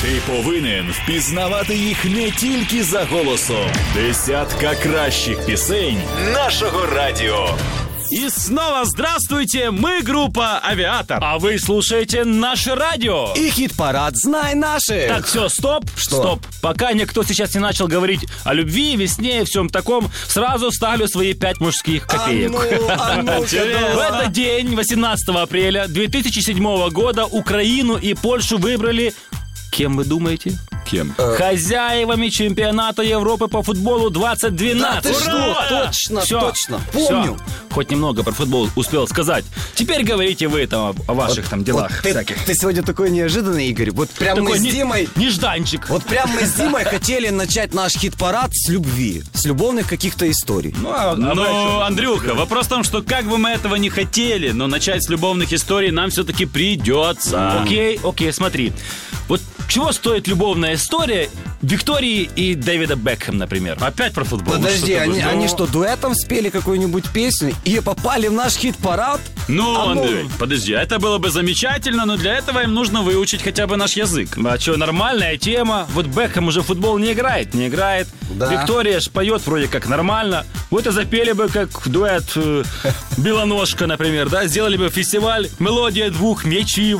Ти повинен впізнавати їх не тільки за голосом. Десятка кращих пісень нашого радіо. И снова здравствуйте, мы группа «Авиатор». А вы слушаете наше радио. И хит-парад «Знай наши». Так, все, стоп, стоп. Пока никто сейчас не начал говорить о любви, весне и всем таком, сразу ставлю свои 5 мужских копеек. В этот день, 18 апреля 2007 года, Украину и Польшу выбрали... Кем вы думаете? Кем? Хозяевами чемпионата Европы по футболу 2012. Да ты что? Точно, помню. Всё. Хоть немного про футбол успел сказать. Теперь говорите вы там о ваших там делах всяких. Ты сегодня такой неожиданный, Игорь. Вот прям мы с Димой... Нежданчик. Вот прям мы с Димой хотели начать наш хит-парад с любви. С любовных каких-то историй. Ну, Андрюха, вопрос в том, что как бы мы этого не хотели, но начать с любовных историй нам все-таки придется. Окей, смотри. Вот чего стоит любовная история Виктории и Дэвида Бекхэм, например? Опять про футбол. Подожди, они что, дуэтом спели какую-нибудь песню и попали в наш хит-парад? Андрей, подожди, это было бы замечательно, но для этого им нужно выучить хотя бы наш язык. А что, нормальная тема. Вот Бекхэм уже в футбол не играет. Да. Виктория ж поет вроде как нормально. Вот и запели бы как дуэт «Белоножка», например, да? Сделали бы фестиваль «Мелодия двух мячей».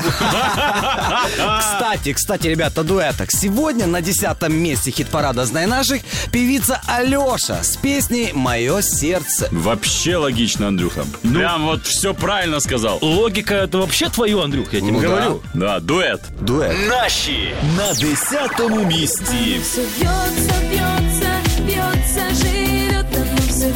Кстати, ребята, о дуэтах. Сегодня на 10-м месте хит-парада «Знай наших» певица Алёша с песней «Мое сердце». Вообще логично, Андрюха. Прям вот все правильно сказал. Логика это вообще твое, Андрюх, я тебе говорю. Да, дуэт. Наші на 10-му місці. Все бьется, живет, оно все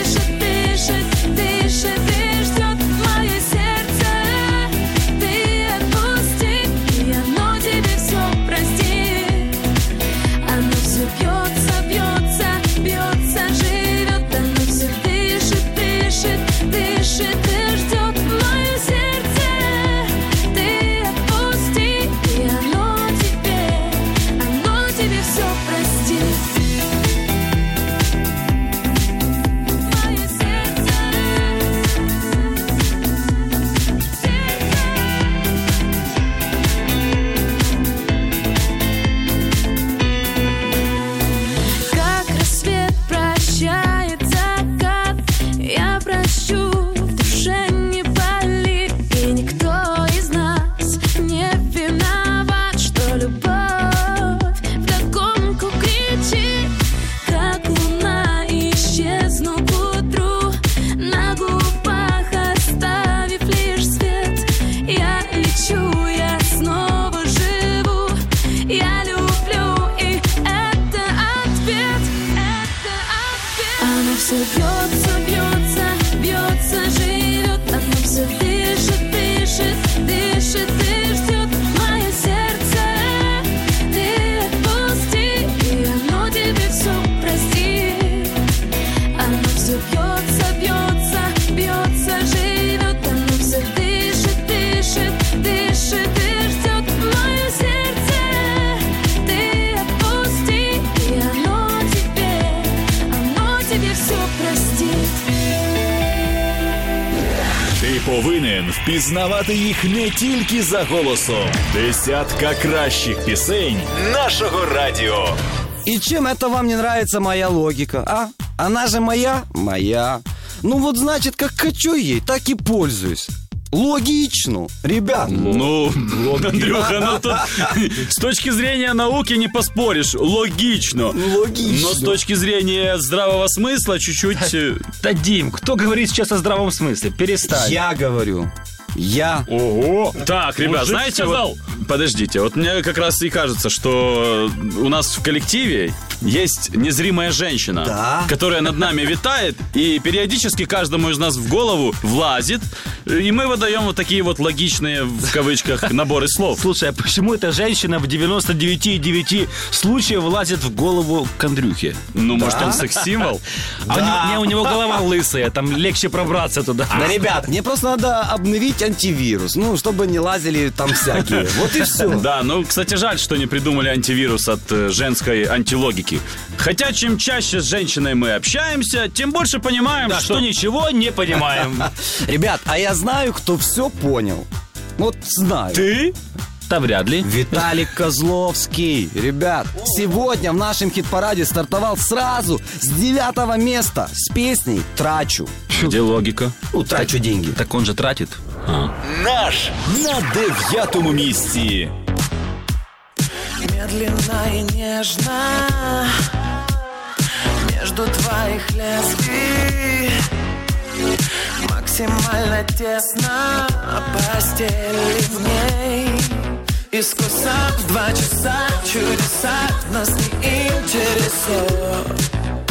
дышит и ждет мое сердце. Ты отпусти, и оно тебе все простит. Оно все бьется, живет, оно все дышит и ждет мое сердце. Ты отпусти, и оно тебе все простит. Все бьется, живет, оно все дышит и ждет мое сердце. Ты отпусти, и оно тебе все простит. Оно все бьется, живет, оно все дышит и ждет мое сердце. Ты отпусти, и оно тебе все простит. Ти повинен впізнавати їх не тільки за голосом. Десятка кращих пісень нашого радіо. И чем это вам не нравится моя логика, а? Она же моя? Моя. Ну вот значит, как хочу ей, так и пользуюсь. Логично, ребят. Андрюха, тут с точки зрения науки не поспоришь. Логично. Но с точки зрения здравого смысла чуть-чуть... Да, Дим, кто говорит сейчас о здравом смысле? Перестань. Я говорю. Ого! Так, ребят, Мужик знаете, сказал. вот, подождите, вот мне как раз и кажется, что у нас в коллективе есть незримая женщина, Да? которая над нами витает и периодически каждому из нас в голову влазит, и мы выдаем вот такие вот логичные, в кавычках, наборы слов. Слушай, а почему эта женщина в 99,9 случаев влазит в голову к Андрюхе? Ну, может, он секс-символ? У него голова лысая, там легче пробраться туда. Да, ребят, мне просто надо обновить антивирус, ну, чтобы не лазили там всякие. Вот и все. Да, ну, кстати, жаль, что не придумали антивирус от женской антилогики. Хотя, чем чаще с женщиной мы общаемся, тем больше понимаем, Да, что ничего не понимаем. Ребят, а я знаю, кто все понял. Вот знаю. Ты? Да вряд ли. Виталик Козловский. Ребят, сегодня в нашем хит-параде стартовал сразу с 9 места с песней «Трачу». Где логика? Ну, трачу деньги. Так он же тратит. Наш на 9-му місці. Медленно и нежно между твоих лезвий, максимально тесно постели в ней. Искуса в 2 часа, чудеса нас не интересуют.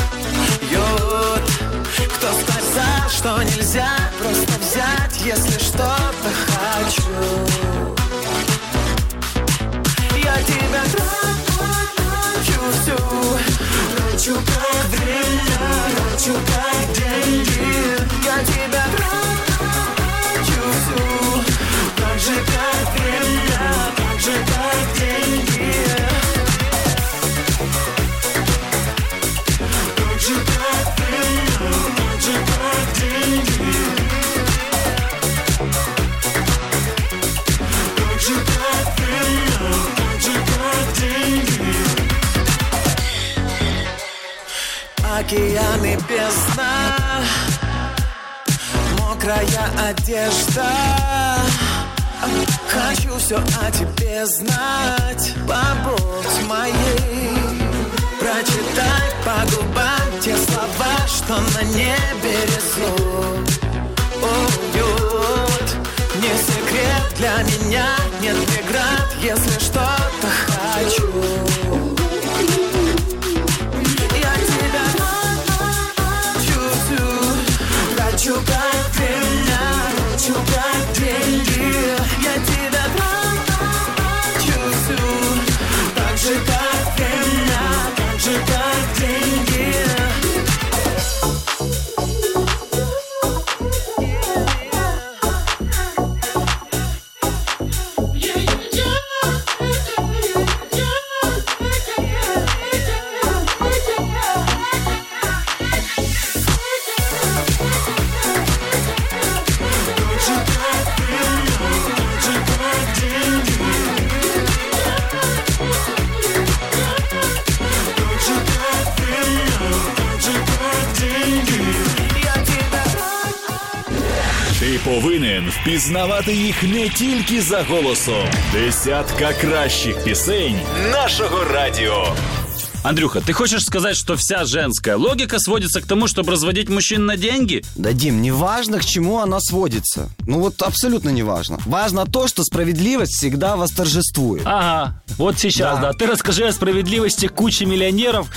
Кто сказал, что нельзя просто взять, если что-то хочу? Я тебя трачу всю, трачу как время, трачу как деньги. Я тебя трачу всю, так же как время, так же как деньги. Так же как время, так же как деньги. Так же как время, так же как деньги. Океан и бездна, мокрая одежда. Хочу все о тебе знать, побудь моей. Прочитай по губам те слова, что на небе рисуют. Уют, не секрет для меня, нет преград, если что-то хочу. Я тебя трачу как время, трачу как деньги. Я тебя трачу всю, так же как время, так же как деньги. Ти повинен впізнавати їх не тільки за голосом. 10 кращих пісень нашого радіо. Андрюха, ты хочешь сказать, что вся женская логика сводится к тому, чтобы разводить мужчин на деньги? Да, Дим, не важно, к чему она сводится. Ну вот абсолютно не важно. Важно то, что справедливость всегда восторжествует. Ага, вот сейчас, да. Ты расскажи о справедливости кучи миллионеров,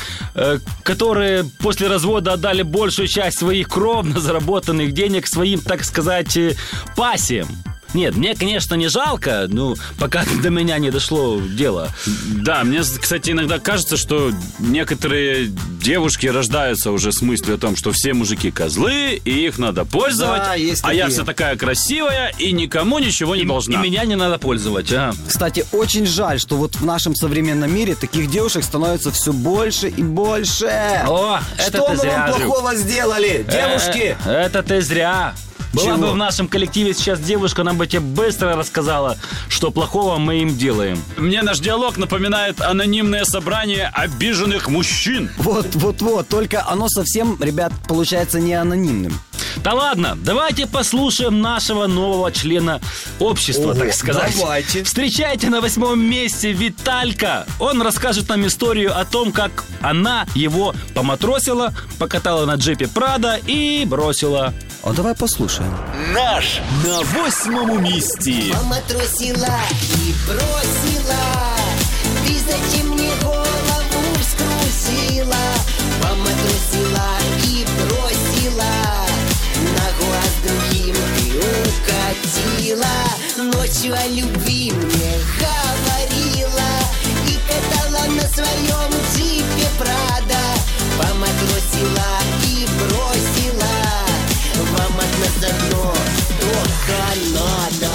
которые после развода отдали большую часть своих кровно заработанных денег своим, так сказать, пассиям. Нет, мне, конечно, не жалко, ну, пока до меня не дошло дело. Да, мне, кстати, иногда кажется, что некоторые девушки рождаются уже с мыслью о том, что все мужики козлы, и их надо пользовать, Да, есть а я такие. вся такая красивая и никому ничего не должна. И меня не надо пользовать, а? Кстати, очень жаль, что вот в нашем современном мире таких девушек становится все больше и больше. О, это что ты мы зря, вам Андрюх. плохого сделали, девушки? Это ты зря. Была Чего? бы в нашем коллективе сейчас девушка, она бы тебе быстро рассказала, что плохого мы им делаем. Мне наш диалог напоминает анонимное собрание обиженных мужчин. Вот, только оно совсем, ребят, получается не анонимным. Да ладно, давайте послушаем нашего нового члена общества, Ого, так сказать. давайте. Встречайте на 8-м месте Виталька. Он расскажет нам историю о том, как она его поматросила, покатала на джипе Прада и бросила. А давай послушаем. Наш на 8-му місці. Мама трусила и бросила. Ты зачем мне голову вскрусила? Мама трусила и бросила. На глаз другим ты укатила. Ночью о любви мне говорила. И катала на своем джипе Прада. Мама трусила и бросила. Вам от нас одно только надо.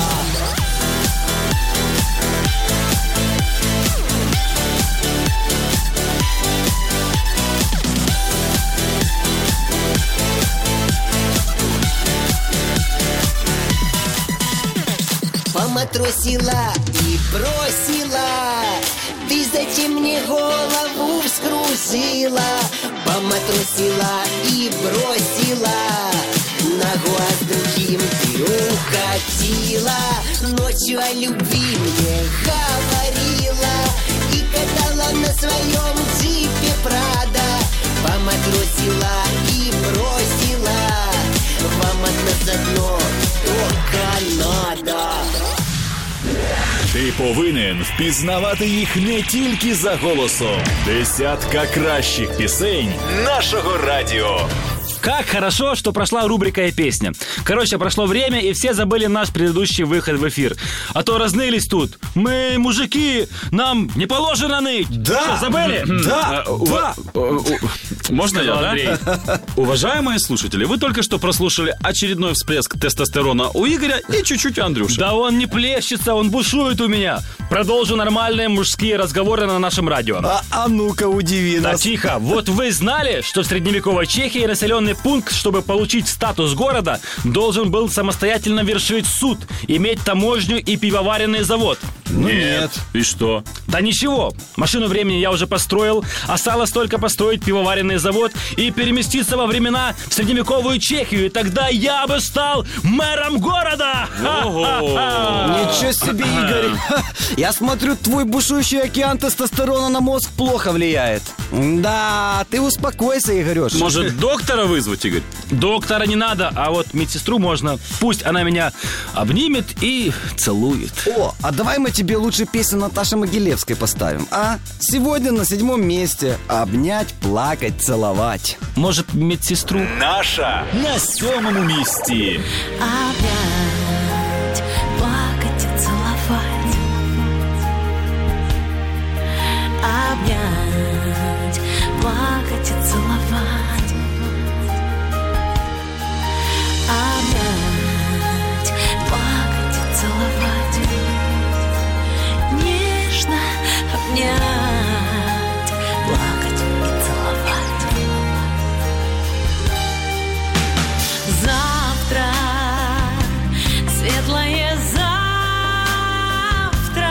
Мама трусила и бросила? Ты зачем мне голову вскружила? Поматросила и бросила. На глаз другим ты укатила. Ночью о любви мне говорила и катала на своем джипе Прада. Поматросила и бросила. Вам от нас одно только надо. Ти повинен впізнавати їх не тільки за голосом. Десятка кращих пісень нашого радіо. Как хорошо, что прошла рубрика и песня. Короче, прошло время, и все забыли наш предыдущий выход в эфир. А то разнылись тут. Мы, мужики, нам не положено ныть. Да. Что, забыли? Да. Можно я, да? Андрей. Уважаемые слушатели, вы только что прослушали очередной всплеск тестостерона у Игоря и чуть-чуть Андрюши. Да он не плещется, он бушует у меня. Продолжу нормальные мужские разговоры на нашем радио. А ну-ка, удиви Да нас. тихо. Вот вы знали, что в средневековой Чехии населенный пункт, чтобы получить статус города, должен был самостоятельно вершить суд, иметь таможню и пивоваренный завод? Ну нет. И что? Да ничего. Машину времени я уже построил. Осталось только построить пивоваренный завод и переместиться во времена в средневековую Чехию. И тогда я бы стал мэром города! Ничего себе, Игорь. Я смотрю, твой бушующий океан тестостерона на мозг плохо влияет. Да, ты успокойся, Игорёш. Может, доктора вызвать, Игорь? Доктора не надо, а вот медсестру можно. Пусть она меня обнимет и целует. О, а давай мы тебе лучше песню Наташи Могилевской поставим, а? Сегодня на 7 месте. Обнять, плакать, целовать. Может, медсестру? Наша на 7-му місці. Обнять, плакать и целовать. Обнять, плакать и целовать. Обнять, плакать и целовать. Нежно обнять, плакать и целовать. Завтра, светлое завтра,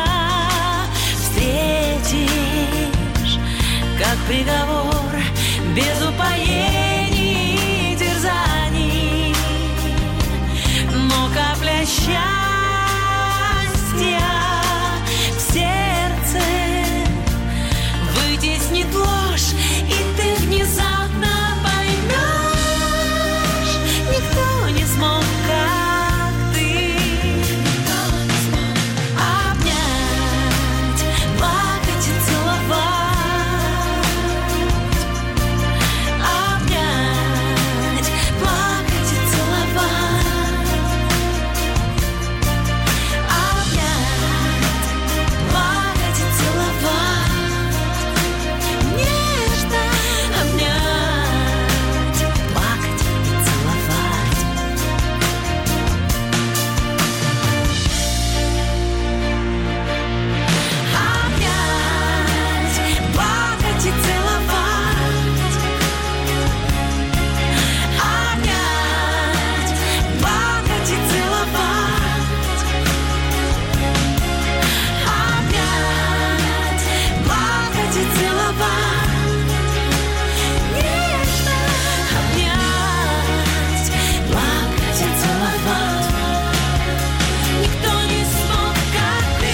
встретишь, как приговор, без упоений и терзаний, но капля счастья в сердце вытеснит ложь, и ты внезапно поймешь, никто не смог, как ты. Обнять, плакать и целовать. Обнять, плакать и целовать. Обнять, плакать и целовать. Нежно обнять, плакать и целовать. Обнять, плакать и целовать. Обнять, плакать и целовать. Обнять, плакать и целовать. Нежно обнять, плакать и целовать. Никто не смог, как ты.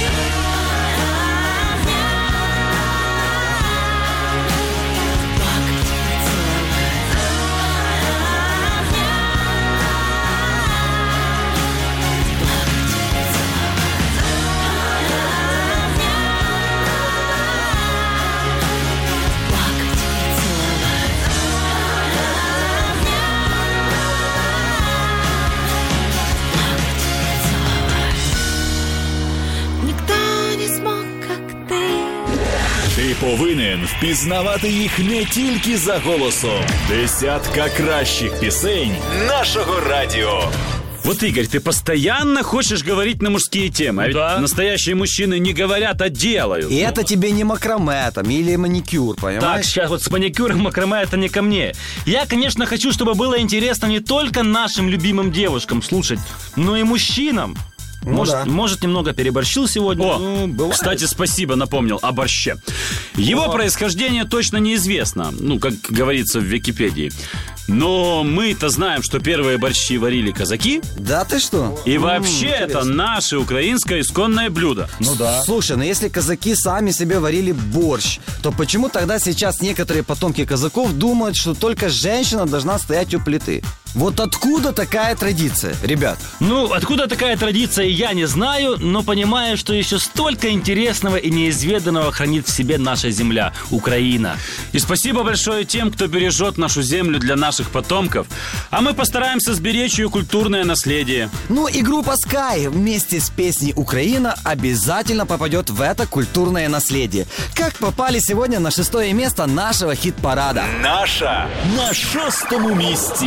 Никто не смог, как ты. Ти повинен впізнавати їх не тільки за голосом. Десятка кращих пісень нашого радіо. Вот, Игорь, ты постоянно хочешь говорить на мужские темы, а ведь Да. настоящие мужчины не говорят, а делают. И это тебе не макраме там или маникюр, Так, понимаешь? сейчас вот с маникюром макраме это не ко мне. Я, конечно, хочу, чтобы было интересно не только нашим любимым девушкам слушать, но и мужчинам. Может, немного переборщил сегодня. О, кстати, спасибо, напомнил о борще. Его происхождение точно неизвестно, как говорится в Википедии. Но мы-то знаем, что первые борщи варили казаки. Да ты что? И вообще это наше украинское исконное блюдо. Ну да. Слушай, но если казаки сами себе варили борщ, то почему тогда сейчас некоторые потомки казаков думают, что только женщина должна стоять у плиты? Вот откуда такая традиция, ребят? Откуда такая традиция, я не знаю, но понимаю, что еще столько интересного и неизведанного хранит в себе наша земля, Украина. И спасибо большое тем, кто бережет нашу землю для наших потомков. А мы постараемся сберечь ее культурное наследие. И группа Sky вместе с песней «Украина» обязательно попадет в это культурное наследие. Как попали сегодня на 6-е место нашего хит-парада. Наша на 6-му місці.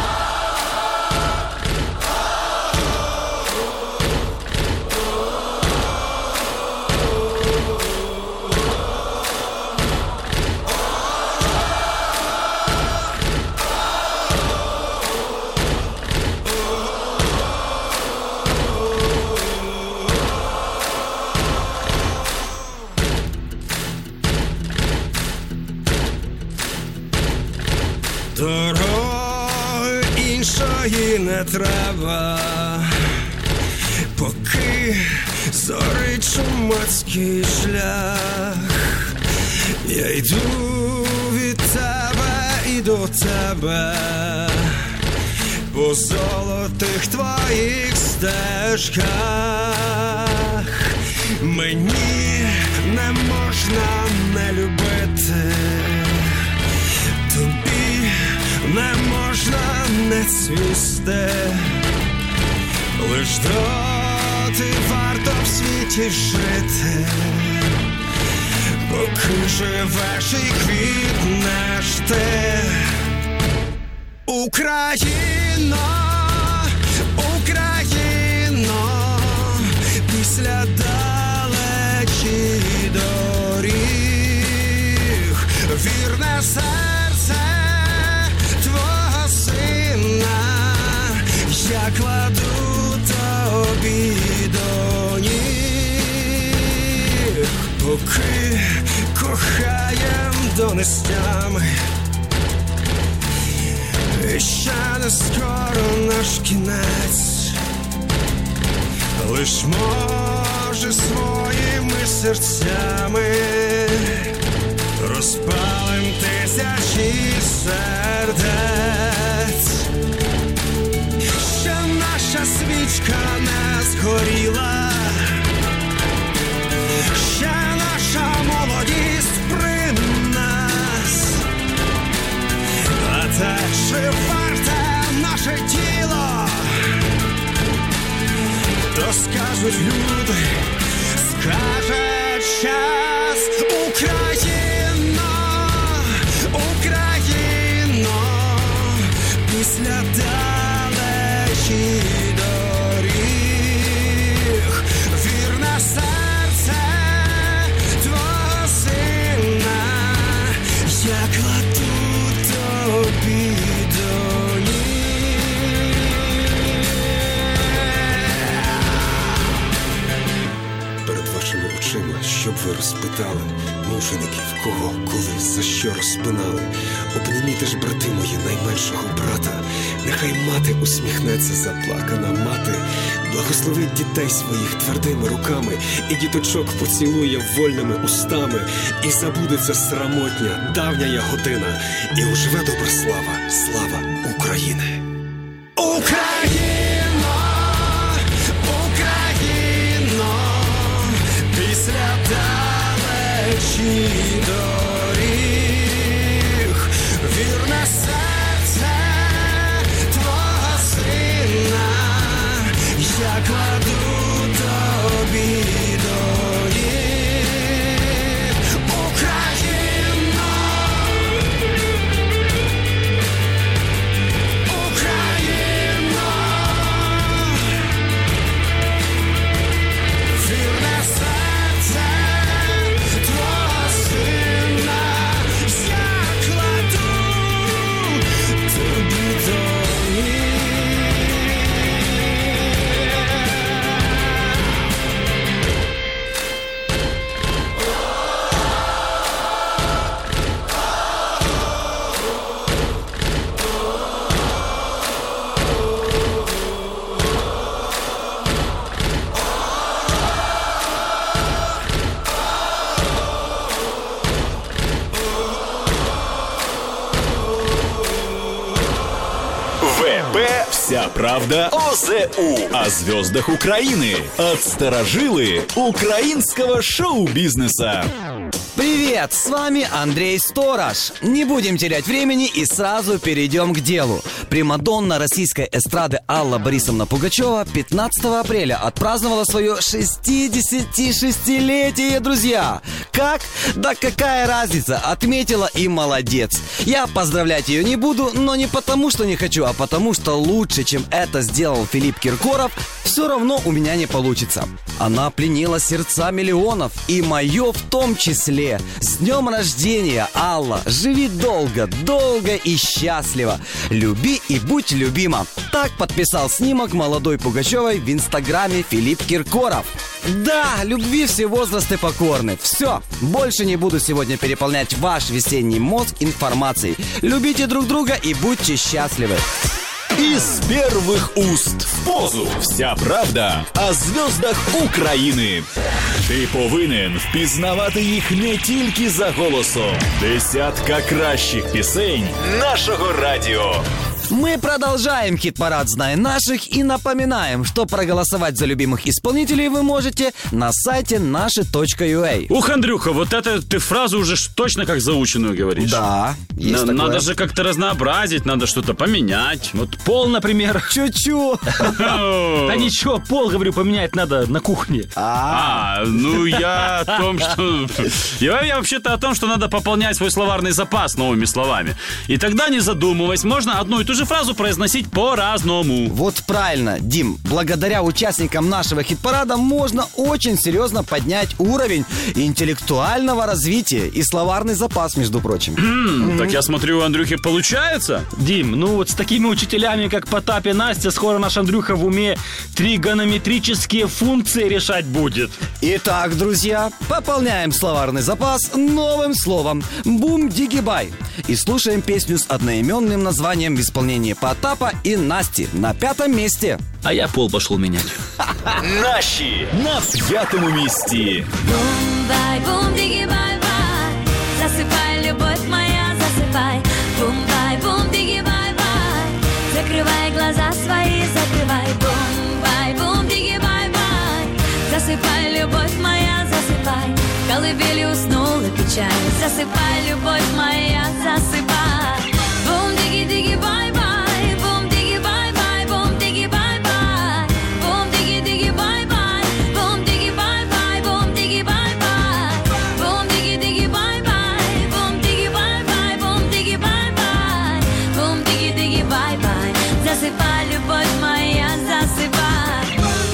Дороги іншої не треба, поки зорить чумацький шлях. Я йду від тебе і до тебе, по золотих твоїх стежках. Мені не можна не любити, тобі не можна не цвісти, лиш доти варто в світі жити, поки живеш і квітнеш ти. Україно, Україно, після далеких доріг, вірне серце твого сина я кладу тобі до ніг, поки кохаєм до нестями. І ще не скоро наш кінець, лиш може своїми серцями розпалим тисячі сердець. Ще наша свічка не згоріла, ще наша молодість при нас, а те, чи варте наше тіло, то скажуть люди, скаже час. Україно, Україно, після далеких доріг, вірне серце твого сина я кладу тобі до ніг. Перед вашими очима, щоб ви розпитали мучеників, кого, коли, за що розпинали. Обніміте ж, брати мої, найменшого брата. Нехай мати усміхнеться заплакана мати. Благословить дітей своїх твердими руками, і діточок поцілує вольними устами. І забудеться срамотня, давня година, і оживе добра слава, слава України. Україно, Україно, після далеких доріг, вірне серце твого сина я кладу тобі до ніг. Україно, Україно, вірне серце твого сина Вся правда о ЗУ, о звездах Украины, от старожилы украинского шоу-бизнеса. Привет, с вами Андрей Сторож. Не будем терять времени и сразу перейдем к делу. Примадонна российской эстрады Алла Борисовна Пугачева 15 апреля отпраздновала свое 66-летие, друзья. Как? Да какая разница, отметила и молодец. Я поздравлять ее не буду, но не потому, что не хочу, а потому, что лучше, чем это сделал Филипп Киркоров, все равно у меня не получится. Она пленила сердца миллионов, и мое в том числе. С днем рождения, Алла! Живи долго, долго и счастливо. Люби и будь любима. Так подписал снимок молодой Пугачевой в инстаграме Филипп Киркоров. Да, любви все возрасты покорны. Все, больше не буду сегодня переполнять ваш весенний мозг информацией. Любите друг друга и будьте счастливы. Из первых уст в позу. Вся правда о звездах України. Ти повинен впізнавати їх не тільки за голосом. Десятка кращих пісень нашого радіо. Мы продолжаем хит-парад «Знай наших» и напоминаем, что проголосовать за любимых исполнителей вы можете на сайте наши.ua. Ух, Андрюха, вот это ты фразу уже точно как заученную говоришь. Да, есть такое. Надо же как-то разнообразить, надо что-то поменять. Вот пол, например. Чу-чу. Да ничего, пол, говорю, поменять надо на кухне. Ну я о том, что... Я вообще-то о том, что надо пополнять свой словарный запас новыми словами. И тогда, не задумываясь, можно одну и ту же фразу произносить по-разному. Вот правильно, Дим. Благодаря участникам нашего хит-парада можно очень серьезно поднять уровень интеллектуального развития и словарный запас, между прочим. Так я смотрю, у Андрюхи получается. Дим, ну вот с такими учителями, как Потап и Настя, скоро наш Андрюха в уме тригонометрические функции решать будет. Итак, друзья, пополняем словарный запас новым словом «бум-диги-бай». И слушаем песню с одноименным названием в исполнении Потапа и Насти на 5-м месте. А я пол пошел менять. Наші на 5-му місці. Бум-бай, бум-диги-бай-бай. Засыпай, любовь моя, засыпай. Бум-бай, бум-диги-бай-бай. Закрывай глаза свои, закрывай. Бум-бай, бум-диги-бай-бай. Засыпай, любовь моя, засыпай. В колыбели уснула печаль. Засыпай, любовь моя, засыпай. Бум-диги-диги-бай-бай. Бум-диги-бай-бай. Бум-диги-бай-бай. Бум-диги-диги-бай-бай. Бум-диги-бай-бай. Бум-диги-бай-бай. Бум-диги-диги-бай-бай. Бум-диги-бай-бай. Бум-диги-бай-бай. Бум-диги-диги-бай-бай. Засыпай, любовь моя, засыпай.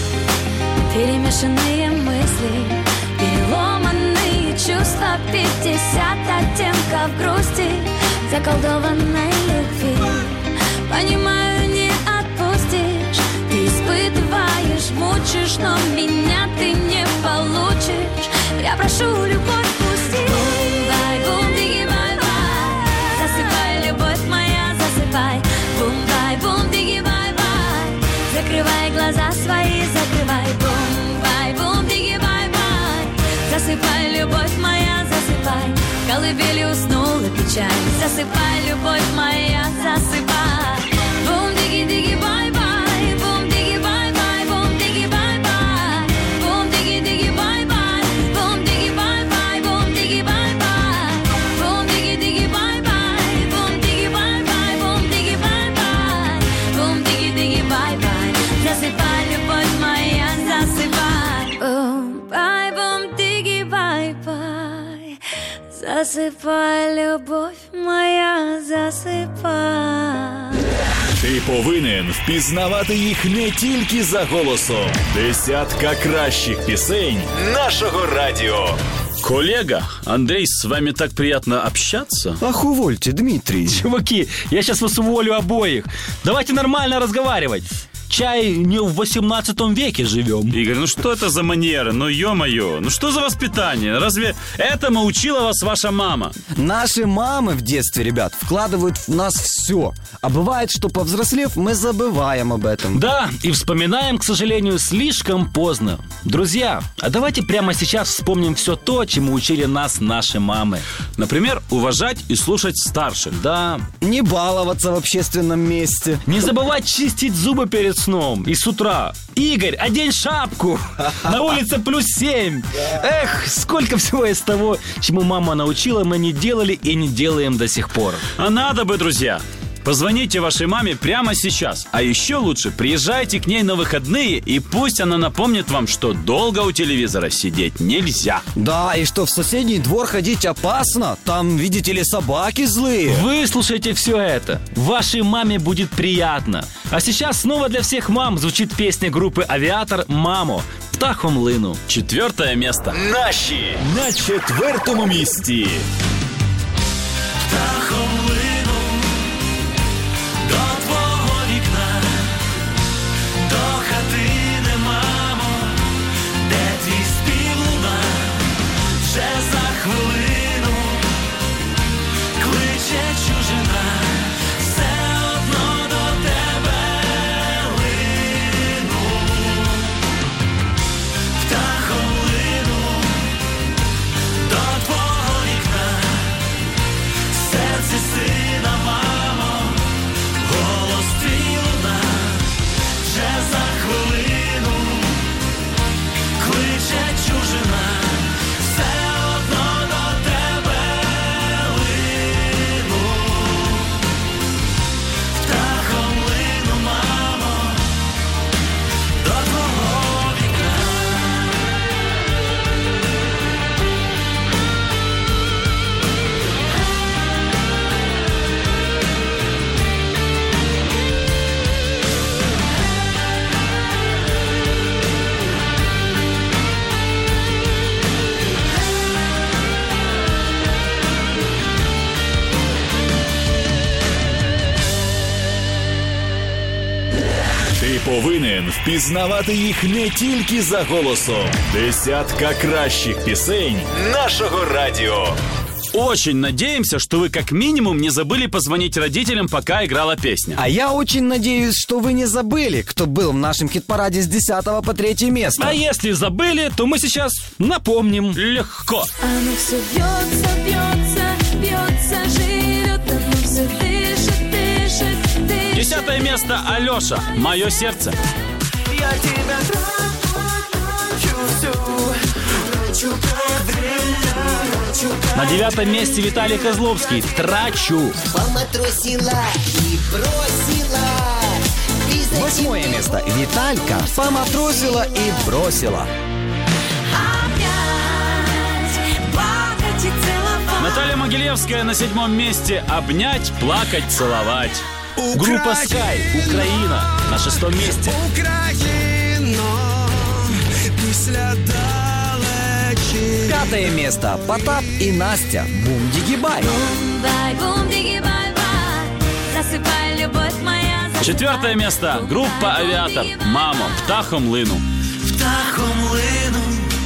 Перемешанные мысли, переломанные чувства, 50 оттенков грусти, заколдованной любви. Понимаю, не отпустишь. Ты испытываешь, мучишь, но меня ты не получишь. Я прошу, любовь, пусти. Бум-бай, бум-диги-бай-бай. Засыпай, любовь моя, засыпай. Бум-бай, бум-диги-бай-бай. Закрывай глаза свои, закрывай. Бум-бай, бум-диги-бай-бай. Засыпай, любовь моя, засыпай. В колыбели уснула печаль. Засыпай, любовь моя, засыпай. Бум-диги-диги-бай-бай. Бум-диги-бай-бай. Бум-диги-бай-бай. Бум-диги-диги-бай-бай. Бум-диги-бай-бай. Бум-диги-бай-бай. Бум-диги-диги-бай-бай. Бум-диги-бай-бай. Бум-диги-бай-бай. Бум-диги-диги-бай-бай. Засыпай, любовь моя, засыпай. Бум-бай, бум-диги-бай-бай. Засыпай, любовь моя, засыпай. Ти повинен впізнавати їх не тільки за голосом. Десятка кращих пісень нашого радіо. Коллега, Андрей, с вами так приятно общаться. Ах, увольте, Дмитрий. Чуваки, я сейчас вас уволю обоих. Давайте нормально разговаривать. Чай не в 18 веке живем. Игорь, ну что это за манеры? Ну ё-моё, ну что за воспитание? Разве этому учила вас ваша мама? Наши мамы в детстве, ребят, вкладывают в нас все. А бывает, что повзрослев, мы забываем об этом. Да, и вспоминаем, к сожалению, слишком поздно. Друзья, а давайте прямо сейчас вспомним все то, чему учили нас наши мамы. Например, уважать и слушать старших. Да, Не баловаться в общественном месте. не забывать чистить зубы перед сном и с утра. Игорь, одень шапку. На улице +7. Эх, сколько всего из того, чему мама научила, мы не делали и не делаем до сих пор. А надо бы, друзья. Позвоните вашей маме прямо сейчас. А еще лучше приезжайте к ней на выходные, и пусть она напомнит вам, что долго у телевизора сидеть нельзя. Да, и что в соседний двор ходить опасно. Там, видите ли, собаки злые. Выслушайте все это. Вашей маме будет приятно. А сейчас снова для всех мам звучит песня группы «Авіатор» «Мамо». Птахом лину. 4 место. Наші на 4-му місці. Птахом лину до твого вікна, до хатини, мамо, де твій спів луна. Вже за хвилину кличе чужина, все одно до тебе лину. Птахом лину до твого вікна, серце сина, мамо, голос твій луна. Вже за хвилину кличе чужина, все одно до тебе лину. Птахом лину, мамо, до твого вікна. Ти повинен впізнавати їх не тільки за голосом. Десятка кращих пісень нашого радіо. Очень надеемся, что вы как минимум не забыли позвонить родителям, пока играла песня. А я очень надеюсь, что вы не забыли, кто был в нашем хит-параде с 10 по 3 место. А если забыли, то мы сейчас напомним. Легко. Оно все бьется, бьется, бьется, живет, оно все дышит, дышит, дышит. 10 место. Алеша. «Мое сердце». Я тебя трачу всю, трачу как время, трачу На 9 месте Виталий Козловский «Трачу». Поматросила и бросила. Ты зачем 8 мне место. Виталька поматросила и бросила. Опять плакать и целовать. Наталья Могилевская на 7 месте. «Обнять, плакать, целовать». Группа «Скай» «Украина» на 6 месте. Україно, після далечі. 5 место. Потап и Настя. Бум-диги-бай. Бай, бум, диги, бай, бай. Засыпай, любовь моя. 4 место. Группа «Авіатор». «Мамо». «Птахом лину». Птахом лину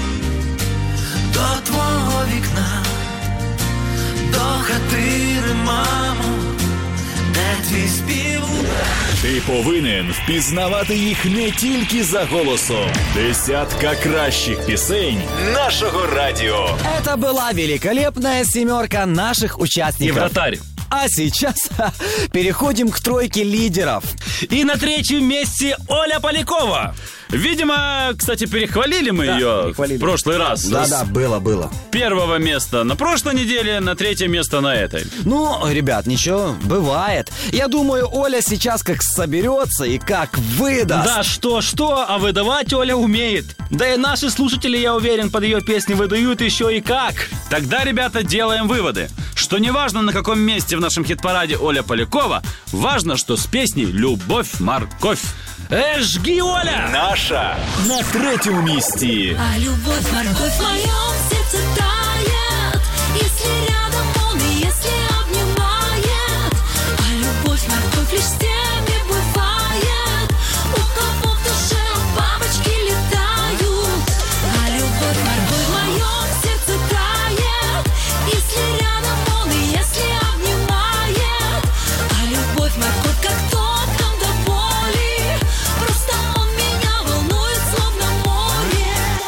до твого вікна, до хатини, мамо, де твій спів луна. Ти повинен впізнавати їх не тільки за голосом. Десятка кращих пісень нашого радіо. Это была великолепная 7 наших И участников. вратарь. А сейчас переходим к тройке лидеров. И на 3 месте Оля Полякова. Видимо, кстати, перехвалили мы Да, ее перехвалили. в прошлый раз. Да-да, было. С 1 места на прошлой неделе, на 3 место на этой. Ну, ребят, ничего, бывает. Я думаю, Оля сейчас как соберется и как выдаст. Да что, а выдавать Оля умеет. Да и наши слушатели, я уверен, под ее песни выдают еще и как. Тогда, ребята, делаем выводы. Что неважно, на каком месте в нашем хит-параде Оля Полякова, важно, что с песней «Любовь, морковь». Жги, Оля! Наша на 3-му місці. А любовь, морковь в моем сердце тает, если рядом он и если обнимает. А любовь, морковь лишь с теми бывает, у кого в душе бабочки летают. А любовь, морковь в моем сердце тает, если рядом он и если обнимает. А любовь, морковь как топком до боли, просто он меня волнует словно море.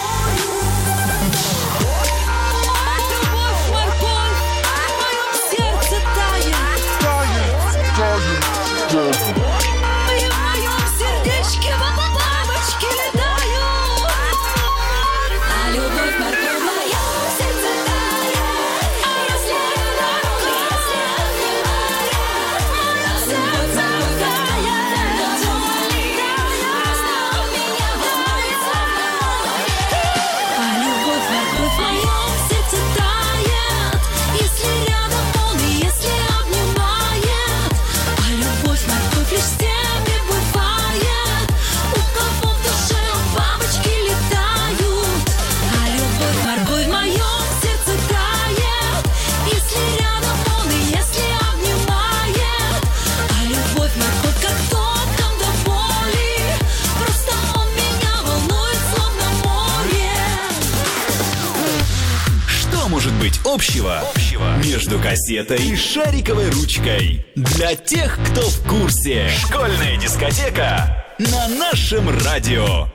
общего между кассетой и шариковой ручкой. Для тех, кто в курсе. Школьная дискотека на нашем радио.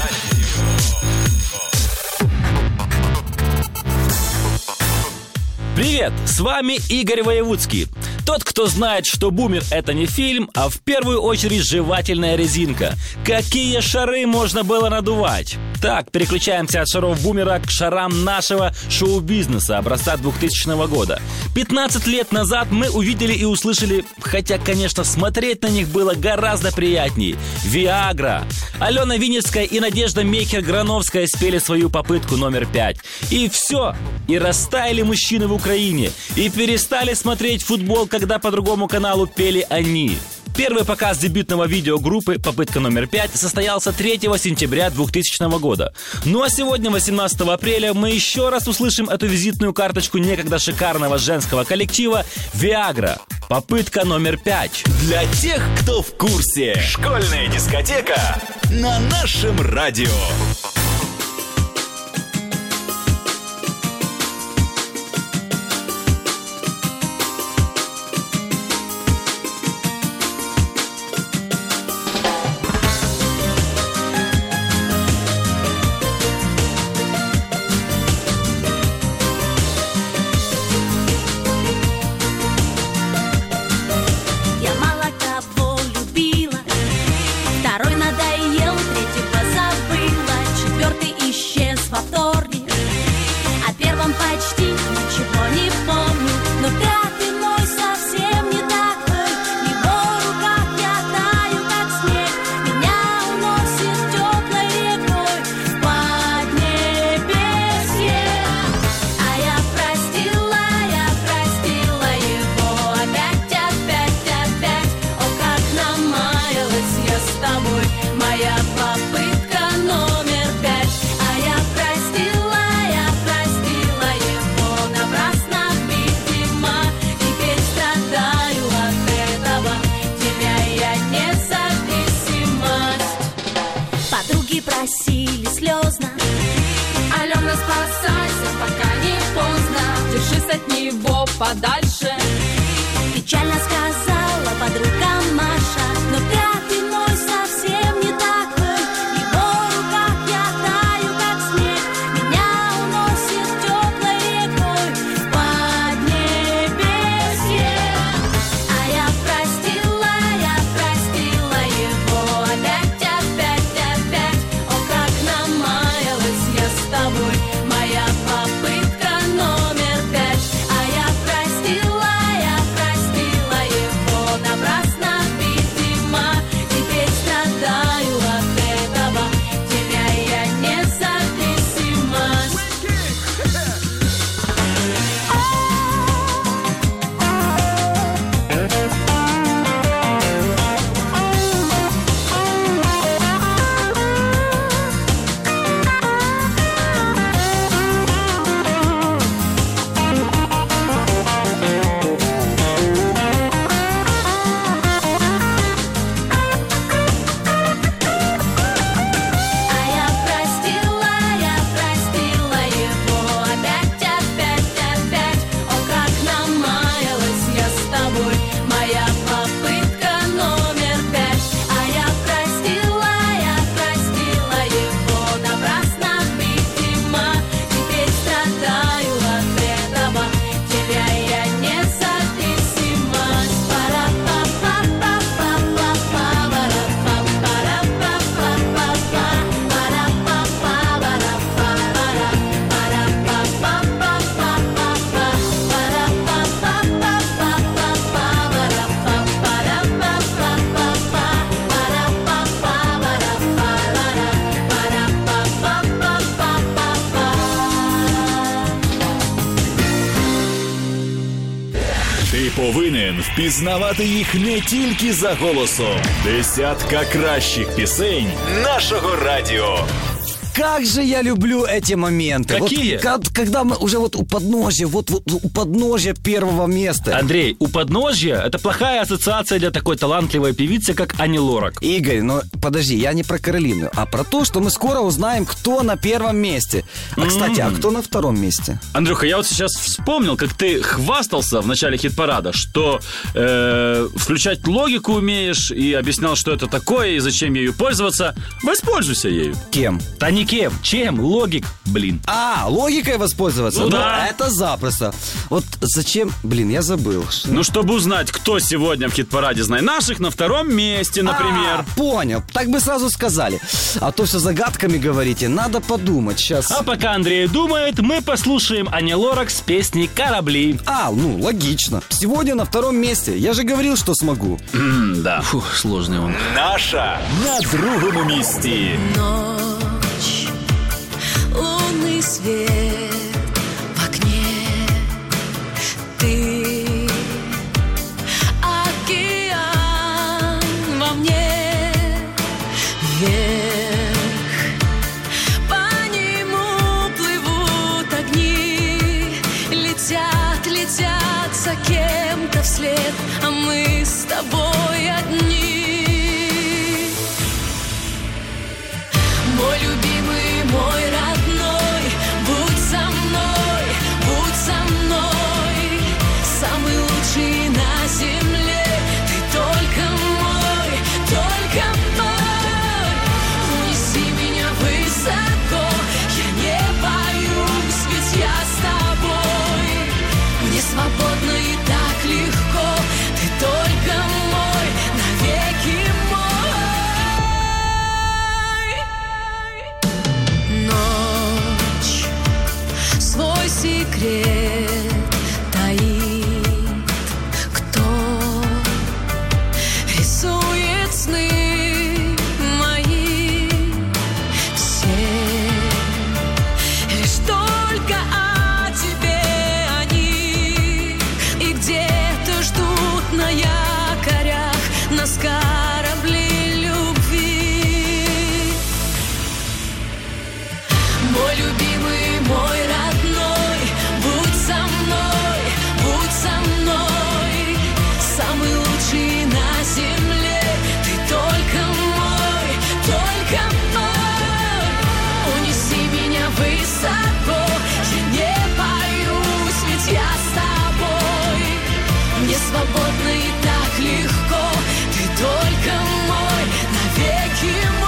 Привет, с вами Игорь Воевудский. Тот, кто знает, что бумер — это не фильм, а в первую очередь жевательная резинка. Какие шары можно было надувать? Так, переключаемся от шаров бумера к шарам нашего шоу-бизнеса образца 2000 года. 15 лет назад мы увидели и услышали, хотя, конечно, смотреть на них было гораздо приятнее, Виагра. Алена Винницкая и Надежда Мейхер-Грановская спели свою попытку номер 5. И все. И растаяли мужчины в Украине. И перестали смотреть футбол, когда по другому каналу пели они. Первый показ дебютного видео группы «Попытка номер 5» состоялся 3 сентября 2000 года. Ну а сегодня, 18 апреля, мы еще раз услышим эту визитную карточку некогда шикарного женского коллектива «Виагра». Попытка номер 5. Для тех, кто в курсе. Школьная дискотека на нашем радио. Просили слезно: Алена, спасайся, пока не поздно, держись от него подальше. Печально сказала подруга Маша, но пятый мой совсем не такой. В его руках я таю, как снег, меня уносит теплой рекой в поднебесье. А я простила его опять, опять, опять. О, как намаялась я с тобой, моя попытка номер 5. А я простила его напрасно, видимо. Теперь страдаю от этого, теряя независимость. А я простила его опять, опять, опять. О, как намаялась я с тобой, моя попытка номер 5. А я простила его напрасно, видимо. Теперь страдаю от этого, теряя независимость. Ти повинен впізнавати їх не тільки за голосом. Десятка кращих пісень нашого радіо. как же я люблю эти моменты. Какие? Вот, когда мы уже вот у подножья, вот у подножья первого места. Андрей, у подножья это плохая ассоциация для такой талантливой певицы, как Ани Лорак. Игорь, ну подожди, я не про Каролину, а про то, что мы скоро узнаем, кто на первом месте. А, кстати, а кто на втором месте? Андрюха, я вот сейчас вспомнил, как ты хвастался в начале хит-парада, что включать логику умеешь, и объяснял, что это такое, и зачем ею пользоваться. Воспользуйся ею. Кем? Да не кем, чем? Логик, блин. А, логикой воспользоваться? Ну да. Это запросто. Вот зачем? Блин, я забыл. Ну, чтобы узнать, кто сегодня в хит-параде «Знай наших» на втором месте, например. Понял. Так бы сразу сказали. А то все загадками говорите. Надо подумать сейчас. А пока Андрей думает, мы послушаем Ани Лорак с песней «Корабли». Ну, логично. Сегодня на втором месте. Я же говорил, что смогу. Да. Фух, сложный он. Наша на другому місці. Ночь, лунный свет в окне, ты, океан во мне, вверх, по нему плывут огни, летят, летят за кем-то вслед, а мы с тобой одни. Мой любимый, мой родной, будь со мной, самый лучший на земле. Ты только мой, унеси меня высоко. Я не боюсь, ведь я с тобой. Мне свободно и так легко. Ты только мой, навеки мой. Ночь свой секрет таит. Кто рисует сны мои? Все лишь только о тебе они. И где-то ждут на якорях нас корабли любви. Мой любимый, мой родной, будь со мной, самый лучший на земле. Ты только мой, унеси меня высоко. Я не боюсь, ведь я с тобой. Мне свободно и так легко. Ты только мой, навеки мой.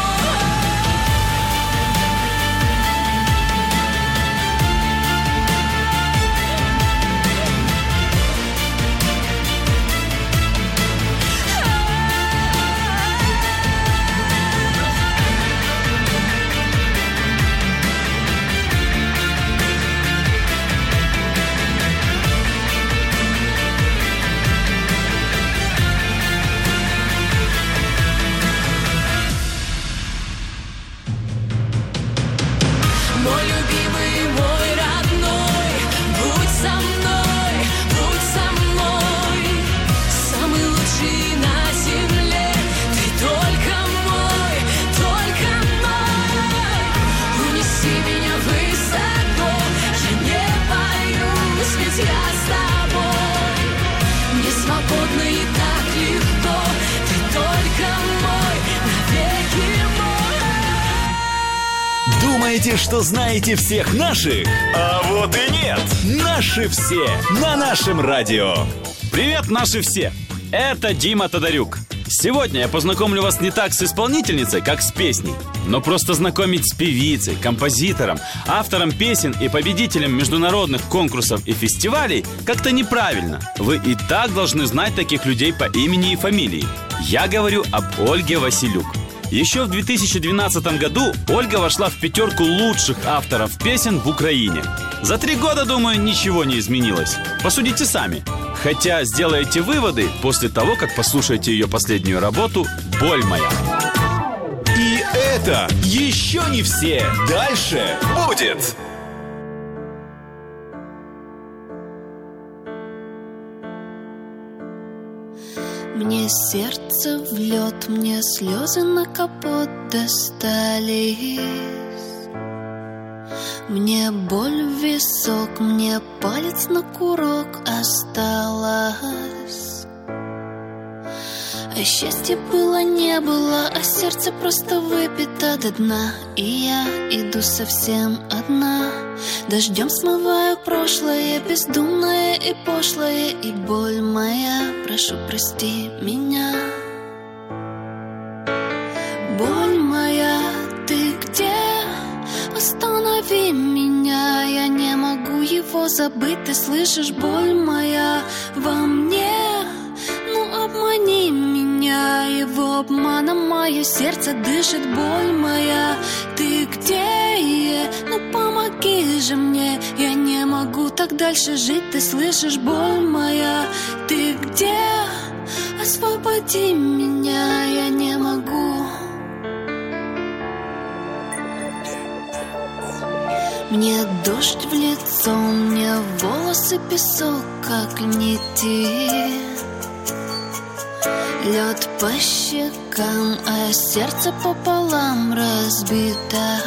Мой любимый, мой родной, будь со мной, самый лучший на земле. Ты только мой, унеси меня высоко. Я не боюсь, ведь я с тобой. Мне свободно и так легко. Ты только мой, навеки мой. Думаете, что знаете всех наших? А вот и нет. Наши все на нашем радио. Привет, наши все! Это Дима Тодорюк. Сегодня я познакомлю вас не так с исполнительницей, как с песней, но просто знакомить с певицей, композитором, автором песен и победителем международных конкурсов и фестивалей как-то неправильно. Вы и так должны знать таких людей по имени и фамилии. Я говорю об Ольге Василюк. Еще в 2012 году Ольга вошла в 5 лучших авторов песен в Украине. За 3 года, думаю, ничего не изменилось. Посудите сами. Хотя сделаете выводы после того, как послушаете ее последнюю работу «Боль моя». И это еще не все. Дальше будет. Мне сердце в лед, мне слезы на капот достались. Мне боль в висок, мне палец на курок осталось. А счастья было, не было, а сердце просто выпито до дна. И я иду совсем одна. Дождем смываю прошлое, бездумное и пошлое. И боль моя, прошу, прости меня. Боль моя, ты где? Останови меня, я не могу его забыть. Ты слышишь, боль моя во мне? Ну обмани меня, его обманом мое сердце дышит. Боль моя, ты где? Ну помоги же мне, я не могу так дальше жить. Ты слышишь, боль моя, ты где? Освободи меня, я не могу. Мне дождь в лицо, мне волосы песок, как нити. Лед по щекам, а сердце пополам разбито.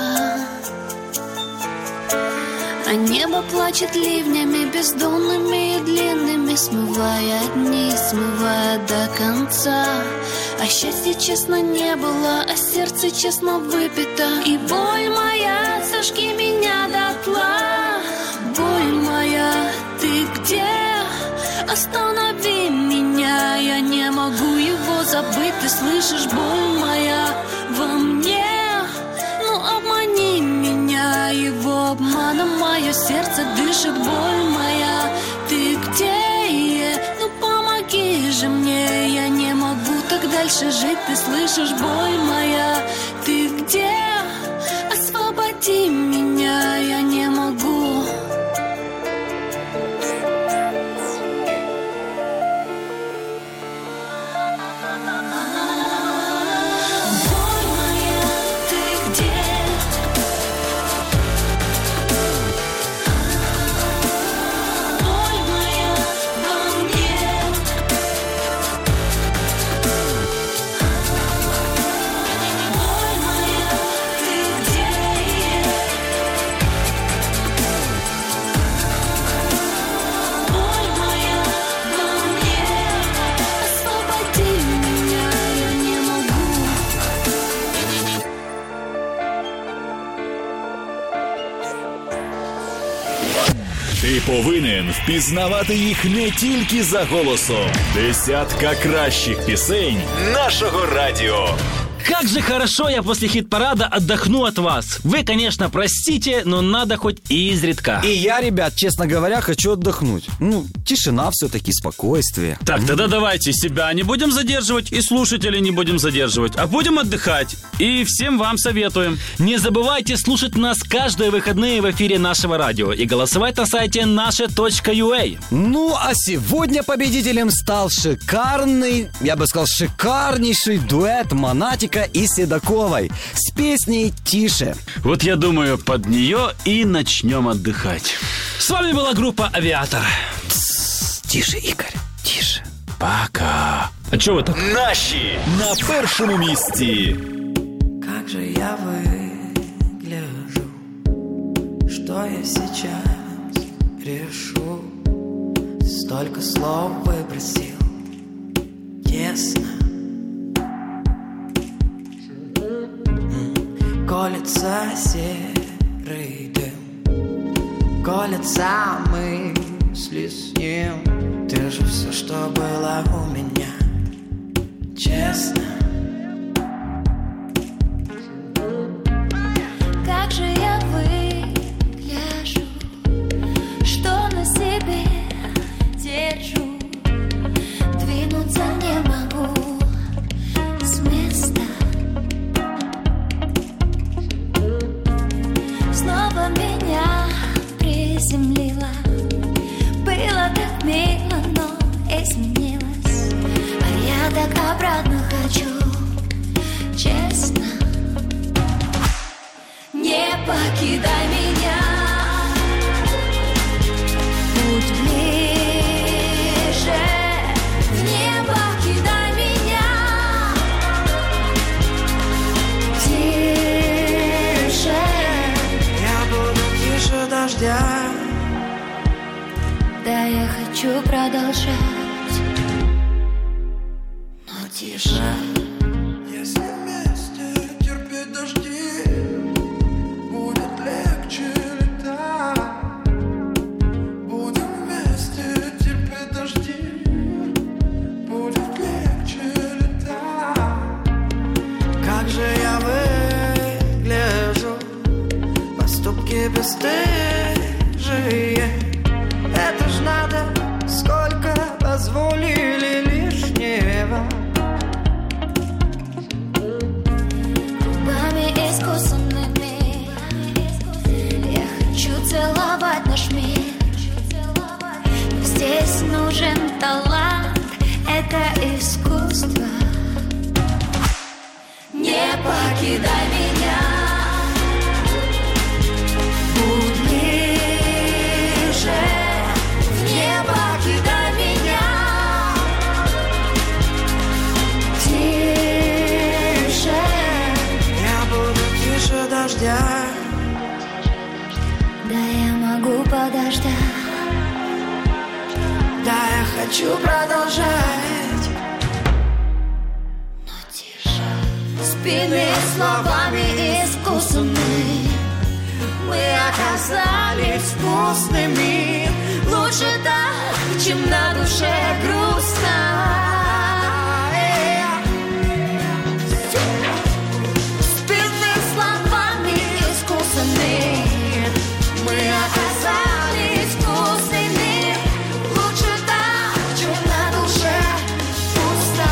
А небо плачет ливнями бездонными и длинными, смывая дни, смывая до конца. А счастья честно не было, а сердце честно выпито. И боль моя, сожги меня дотла. Боль моя, ты где? Останови меня, я не могу его забыть. Ты слышишь, боль моя во мне? Ну обмани меня, его обманом мое сердце дышит. Боль моя, ты где? Ну помоги же мне, я не могу так дальше жить. Ты слышишь, боль моя, ты где? Освободи меня, я не могу. Ти повинен впізнавати їх не тільки за голосом. Десятка кращих пісень нашого радіо. Как же хорошо я после хит-парада отдохну от вас. Вы, конечно, простите, но надо хоть изредка. И я, ребят, честно говоря, хочу отдохнуть. Ну, тишина все-таки, спокойствие. Так, тогда давайте себя не будем задерживать и слушателей не будем задерживать, а будем отдыхать. И всем вам советуем. Не забывайте слушать нас каждые выходные в эфире нашего радио и голосовать на сайте наше.ua. Ну, а сегодня победителем стал шикарный, я бы сказал, шикарнейший дуэт Монатика и Седоковой с песней «Тише». Вот я думаю, под нее и начнем отдыхать. С вами была группа «Авиатор». Тише, Игорь, тише. Пока. А чё вы так? Наші на першому місці. Как же я выгляжу, что я сейчас решу? Столько слов выбросил, тесно. Колется серый дым, колется мысли с ним. Ты же все, что было у меня, честно. Как же я выгляжу, что на себе держу, двинуться не могу с места. Снова меня приземлила, было так мило, но изменилось. А я так обратно хочу, честно. Не покидай меня, путь ближе. Не покидай меня, тише. Я буду тише. хочу продолжать, но тише. Если вместе терпеть дожди, будет легче летать. Будем вместе терпеть дожди, будет легче летать. Как же я выгляжу, поступки бесстыжие. Это ж надо, сколько позволили лишнего. Губами искусственными я хочу целовать наш мир. Но здесь нужен талант, это искусство. Не покидай меня, будь ближе. Не покидай меня, тише. Я буду тише дождя. Да, я могу подождать. Да, я хочу продолжать. Но тише. Спины словами искусственными мы оказались вкусными. Лучше так, чем на душе грустно. Спины словами искусственными мы оказались вкусными. Лучше так, чем на душе пусто.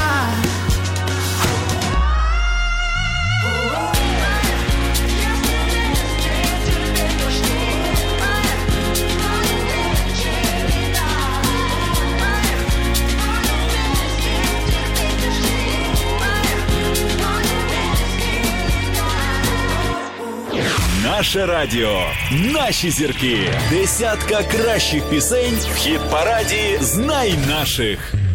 Наше радіо, наші зірки. Десятка кращих пісень в хіт-параді «Знай наших».